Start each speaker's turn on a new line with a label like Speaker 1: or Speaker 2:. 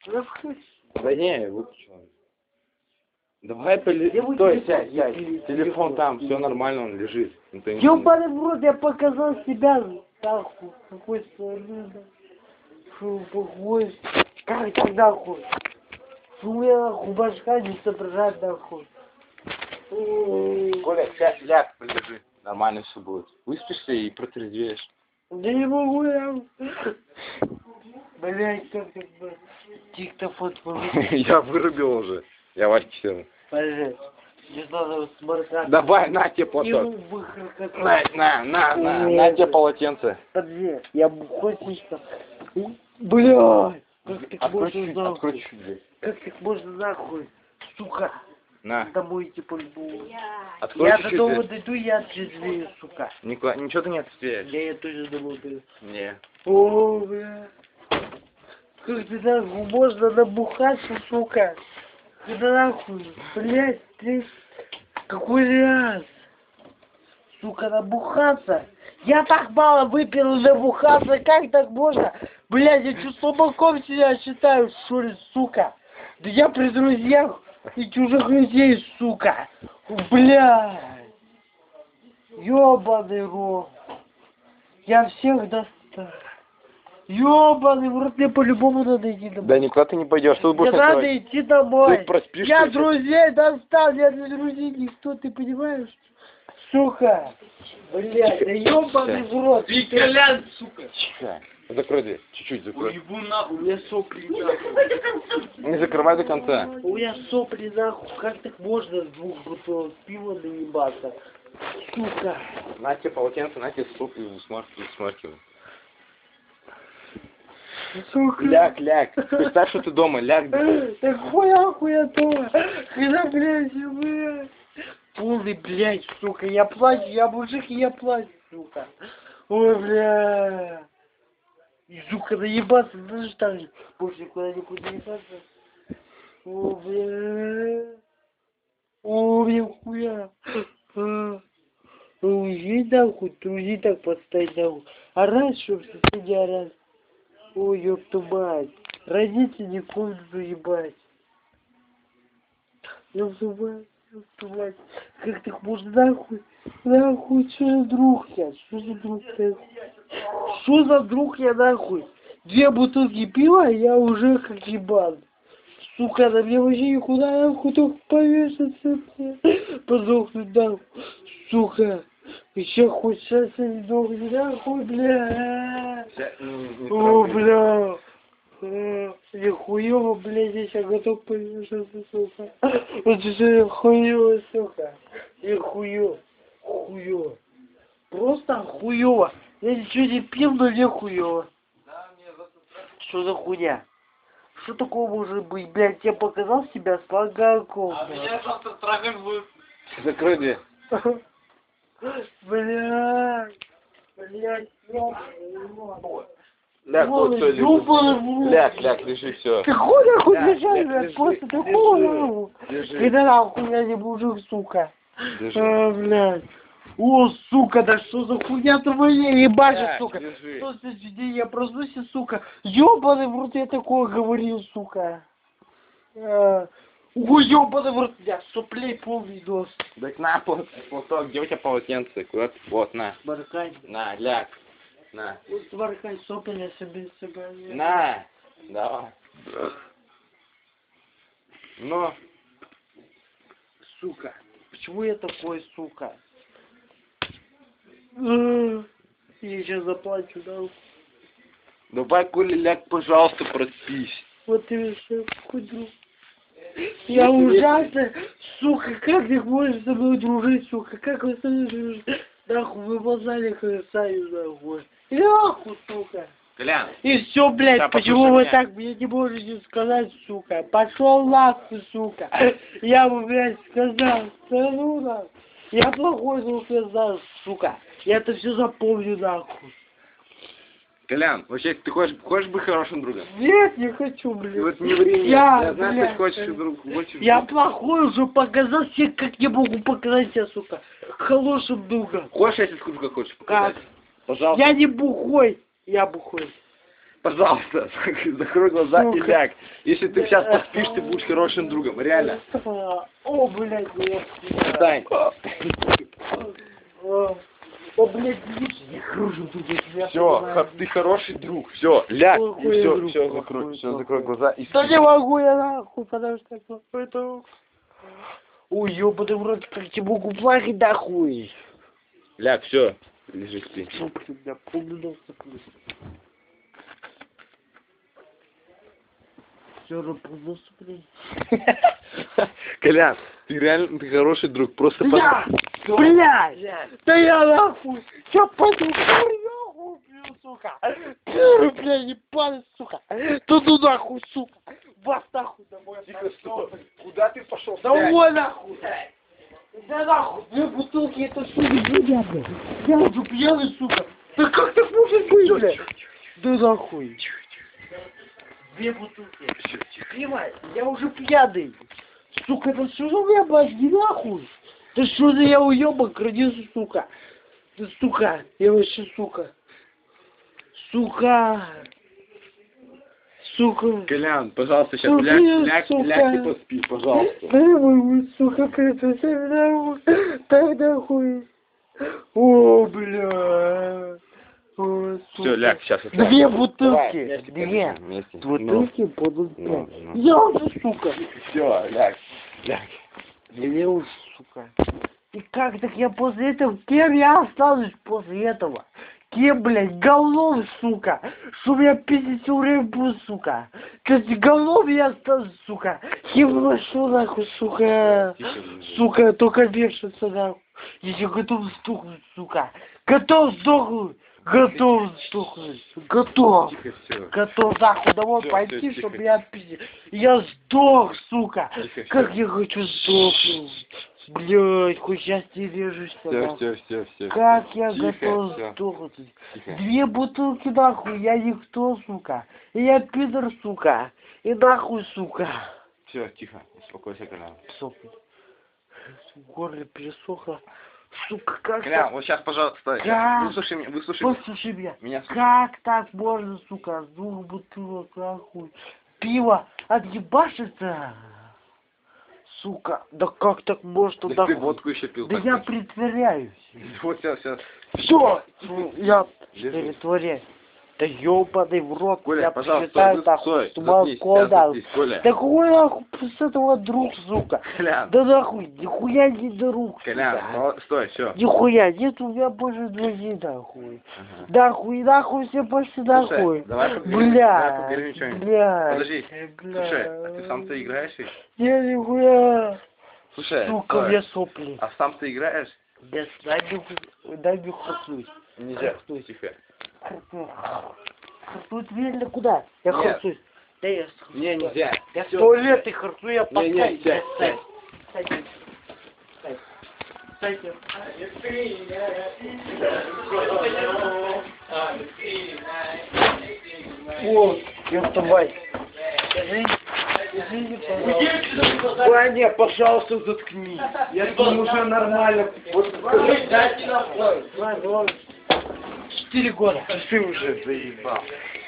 Speaker 1: Да не, я выключил. Давай стой, сядь. Телефон там, все нормально, он лежит.
Speaker 2: Ёбаный в рот, я показал себя. Нахуй. Какой стороны, да. Фу, похуй. Как так нахуй? Фу, у меня нахуй башка не соображает нахуй.
Speaker 1: Коля, сядь, ляг, полежи. Нормально все будет. Выспишься и протрезвеешь.
Speaker 2: Да не могу я. Блять, как так бы. Диктофон
Speaker 1: Я вырубил уже. Я Вадьке сел.
Speaker 2: Подожди. Не надо сморкаться.
Speaker 1: Давай, на тебе платок. На тебе полотенце.
Speaker 2: Подожди, я бухой сейчас. Блядь. Как так можно нахуй?
Speaker 1: Открой чуть-чуть.
Speaker 2: Как так можно нахуй? Сука.
Speaker 1: На.
Speaker 2: Домой идти по-любому.
Speaker 1: Открой
Speaker 2: Я
Speaker 1: чуть-чуть.
Speaker 2: до дома дойду, я отрезвею, сука.
Speaker 1: Ничего ты не отстреляешь.
Speaker 2: Я тоже домой дойду.
Speaker 1: Не.
Speaker 2: О, бля. Как ты нахуй можно набухаться, сука? Когда нахуй, блядь, ты... Какой раз? Сука, набухаться? Я так мало выпил и набухаться, как так можно? Блядь, я чуть слабаком себя считаю, что ли, сука? Да я при друзьях и чужих людей, сука. Блядь. Ёбаный рот. Я всех достал. Ёбаный в рот, мне по-любому надо идти домой.
Speaker 1: Да никуда ты не пойдешь, тут будешь
Speaker 2: Мне надо идти домой.
Speaker 1: Ты проспишь.
Speaker 2: Я друзей достал, я для друзей никто, ты понимаешь? Сука. Блядь, да ёбаный в рот.
Speaker 3: Ты колян, сука.
Speaker 1: Тихо. Закрой дверь, чуть-чуть закрой.
Speaker 3: Уебу нахуй, у меня сопли нахуй.
Speaker 1: Не закрывай до конца.
Speaker 2: У меня сопли нахуй, как так можно с 2 бутылок пива наебаться? Сука.
Speaker 1: На тебе полотенце, на тебе сопли, смаркивай.
Speaker 2: Сука.
Speaker 1: Ляг. Представь, что ты дома, ляг.
Speaker 2: Да хуя дома. Когда, блядь. Полный, блядь, сука, я плачу, я мужик, и я плачу, сука. Ой, бля. И, сука, наебаться, знаешь, так же. Больше никуда не буду ебаться. О, бля. О, бля, хуя. Уезжай нахуй, друзи так подставить нахуй. А раньше, чтоб соседи орать. Ой, ёб твою мать. Родители в комнату ебать. Ёб твою мать. Как так можно нахуй? Нахуй, что за друг я? Что за друг я? Что за друг я нахуй? 2 бутылки пива, и я уже как ебан. Сука, на мне вообще никуда нахуй только повешаться. Подохнуть нахуй. Сука. Еще хоть сейчас я не дохну нахуй, бля. О, бля. Нихуево, бля, здесь я готов повешаться, сука. Вот это хуево, сука. Нихуево. Хуево. Просто хуево. Я ничего не пил, но мне хуево. Что за хуйня? Что такого может быть, блядь? Я показал себя слоганком.
Speaker 3: А меня завтра трахать будет.
Speaker 1: Закрой дверь.
Speaker 2: Блядь.
Speaker 1: Ляг, вот стой, лежи. Ляг, лежи, все.
Speaker 2: Ты хуй нахуй лежать, блядь, просто ты хуй нахуй. Когда нахуй я не мужик, сука. А, блядь. О, сука, да что за хуйня твоя, ебашь, сука. Что за день я проснусь, сука. Ёбаный в рот, я такое говорил, сука. Ой, ёбаный в рот, я соплей полный нос.
Speaker 1: Так на, платок, где у тебя полотенце? Куда ты? Вот, на.
Speaker 2: Сморкань.
Speaker 1: На, ляг. На.
Speaker 2: Вот сморкань, сопли я себе себя.
Speaker 1: На. Давай. Ну.
Speaker 2: Сука. Почему я такой, сука? Я сейчас заплачу, да?
Speaker 1: Давай, Коля, ляг, пожалуйста, проспись.
Speaker 2: Вот ты все, хуй друг. Я ужасно, сука, как ты можешь со мной дружить, сука? Как вы со мной дружите? Нахуй, вы мазали красавицу, нахуй. Нахуй, сука.
Speaker 1: Колян.
Speaker 2: И все, блядь,
Speaker 1: Да,
Speaker 2: почему
Speaker 1: послушай
Speaker 2: вы
Speaker 1: меня.
Speaker 2: так мне не можете сказать, сука? Пошел нахуй, сука. Я бы, блядь, сказал, да ну нахуй. Я плохой друг, я знаю, сука. Я это все запомню, нахуй.
Speaker 1: Колян, вообще, ты хочешь быть хорошим другом?
Speaker 2: Нет, не хочу, блядь.
Speaker 1: Вот не ври мне. Я знаю,
Speaker 2: блядь,
Speaker 1: ты хочешь друг.
Speaker 2: Я плохой уже показал себе, как я могу показать себя, сука. Хорошим другом.
Speaker 1: Хочешь, я тебе скажу, как хочешь показать?
Speaker 2: Как?
Speaker 1: Пожалуйста.
Speaker 2: Я не бухой. Я бухой.
Speaker 1: Пожалуйста, закрой глаза и
Speaker 2: Сука.
Speaker 1: ляг. Если ты сейчас поспишь, ты будешь хорошим другом. Реально.
Speaker 2: О, блядь, нет.
Speaker 1: Встань.
Speaker 2: О, блядь, видишь, я кружу тут.
Speaker 1: Все, ты хороший друг. Все, ляг.
Speaker 2: Какой
Speaker 1: И все,
Speaker 2: друг,
Speaker 1: все,
Speaker 2: какой
Speaker 1: закрой, все,
Speaker 2: плохой.
Speaker 1: закрой глаза и
Speaker 2: Да
Speaker 1: спи.
Speaker 2: не могу я нахуй, потому что это... Ой, ёбаный в рот, как тебе могу плакать нахуй.
Speaker 1: Ляг, все. Лежи, спи.
Speaker 2: Что, блин, я помню нос закрыл. Все, полнос, блин.
Speaker 1: Колян, ты реально ты хороший друг. Просто
Speaker 2: Я, блядь, да я нахуй, я пойду нахуй, блин, сука. Пиры, блядь, ебаный, сука. Да ну нахуй, сука. Вас нахуй домой.
Speaker 1: Тихо, стой. Куда ты пошел?
Speaker 2: Домой нахуй. Да нахуй, 2 бутылки, это что за хуйня, блядь? Я уже пьяный, сука. Да как так может быть, блядь? Да нахуй. 2 бутылки. Пиво, я уже пьяный. Сука, это что за меня мозги нахуй? Да что за я уебок родился, сука? Да сука, я вообще сука. Сука. Сука.
Speaker 1: Колян, пожалуйста, сейчас
Speaker 2: Сука,
Speaker 1: ляг
Speaker 2: сука.
Speaker 1: и поспи, пожалуйста.
Speaker 2: Да я могу, сука, прятаться нахуй. Так нахуй. О, бля. О, сука.
Speaker 1: Все, ляг, сейчас.
Speaker 2: 2 бутылки.
Speaker 1: Давай, вместе
Speaker 2: 2
Speaker 1: полежим, вместе.
Speaker 2: бутылки будут
Speaker 1: Ну,
Speaker 2: 5.
Speaker 1: ну.
Speaker 2: Я уже, сука.
Speaker 1: Все, ляг. Ляг.
Speaker 2: Я уже, сука. И как так я после этого, кем я останусь после этого? Кем, блядь, говном, сука? Что меня пиздить все время будет, сука? Кстати, говном я останусь, сука. Кем вошло, нахуй, сука? Сука, только вешаться, нахуй. Я готов сдохнуть, сука. Готов сдохнуть. Готов сдохнуть. Готов.
Speaker 1: Тихо, все.
Speaker 2: Готов нахуй домой
Speaker 1: Всё,
Speaker 2: пойти,
Speaker 1: всё,
Speaker 2: чтобы
Speaker 1: тихо.
Speaker 2: я отпиздил. Я сдох, сука.
Speaker 1: Тихо,
Speaker 2: Как
Speaker 1: всё.
Speaker 2: я хочу сдохнуть. Блядь, хоть сейчас не режешься, нахуй.
Speaker 1: Все.
Speaker 2: Как я
Speaker 1: Тихо,
Speaker 2: готов
Speaker 1: всё.
Speaker 2: сдохнуть.
Speaker 1: Тихо.
Speaker 2: 2 бутылки нахуй, я никто, сука. И я пидор, сука. И нахуй, сука.
Speaker 1: Все, тихо. Успокойся, Колян.
Speaker 2: Сопли. В горле пересохло. Сука, как
Speaker 1: Колян,
Speaker 2: так?
Speaker 1: вот сейчас, пожалуйста, стой.
Speaker 2: Как?
Speaker 1: Выслушай меня, выслушай меня.
Speaker 2: Послушай меня.
Speaker 1: Меня слушай.
Speaker 2: Как так можно, сука, с 2 бутылок, нахуй, пиво отъебашиться? Сука, да как так можно,
Speaker 1: Да ты
Speaker 2: нахуй?
Speaker 1: водку еще пил.
Speaker 2: Да
Speaker 1: так
Speaker 2: я
Speaker 1: точно.
Speaker 2: притворяюсь.
Speaker 1: Вот, все.
Speaker 2: Все, я
Speaker 1: Лежи.
Speaker 2: притворяюсь. Да ёбаный в рот,
Speaker 1: Коля,
Speaker 2: я
Speaker 1: пожалуйста,
Speaker 2: посчитаю так,
Speaker 1: стой,
Speaker 2: что
Speaker 1: заткнись,
Speaker 2: молоко
Speaker 1: сейчас
Speaker 2: дал.
Speaker 1: заткнись, Коля.
Speaker 2: Да какой нахуй с этого друг, сука?
Speaker 1: Колян,
Speaker 2: Да нахуй, нихуя не друг,
Speaker 1: Колян,
Speaker 2: сука.
Speaker 1: стой, все.
Speaker 2: Нихуя, нет у меня больше друзей, нахуй. Нахуй, все пошли нахуй.
Speaker 1: давай поговорим, давай поговорим
Speaker 2: Бля,
Speaker 1: что-нибудь.
Speaker 2: бля.
Speaker 1: Подожди,
Speaker 2: бля.
Speaker 1: слушай, а ты сам-то играешь ведь?
Speaker 2: Я нихуя.
Speaker 1: Слушай,
Speaker 2: Сука,
Speaker 1: стой.
Speaker 2: у меня сопли.
Speaker 1: А сам ты играешь?
Speaker 2: Дай мне хрустнуть.
Speaker 1: Нельзя,
Speaker 2: Хрустнуть.
Speaker 1: тихо.
Speaker 2: Хрустнуть медленно куда? Я
Speaker 1: Нет.
Speaker 2: хрустнусь. Да я хрустнусь.
Speaker 1: Не, нельзя.
Speaker 2: Я
Speaker 1: Всё.
Speaker 2: 100 лет и хрустну, я
Speaker 1: Не, не,
Speaker 2: поставлю.
Speaker 1: сядь, сядь.
Speaker 2: Кстати. О, ёптавай. Извини, пожалуйста.
Speaker 1: Ваня, пожалуйста, заткнись. Я думаю, уже нормально. Вот
Speaker 2: Ладно, ладно. 4 года.
Speaker 1: ты уже заебал.